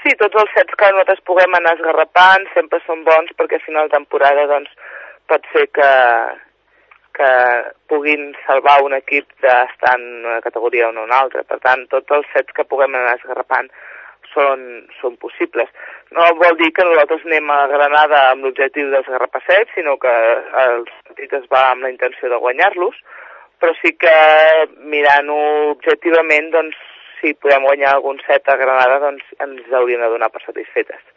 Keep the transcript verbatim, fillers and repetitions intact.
sí, tots els sets que nosaltres puguem anar esgarrapant sempre són bons perquè a final de temporada doncs, pot ser que, que puguin salvar un equip d'estar en una categoria o en una altra. Per tant, tots els sets que puguem anar esgarrapant són, són possibles. No vol dir que nosaltres anem a Granada amb l'objectiu d'esgarrapar sets, sinó que el partit es va amb la intenció de guanyar-los, però sí que mirant-ho objectivament, doncs, si podem guanyar algun set a Granada, doncs ens haurien de donar per satisfetes.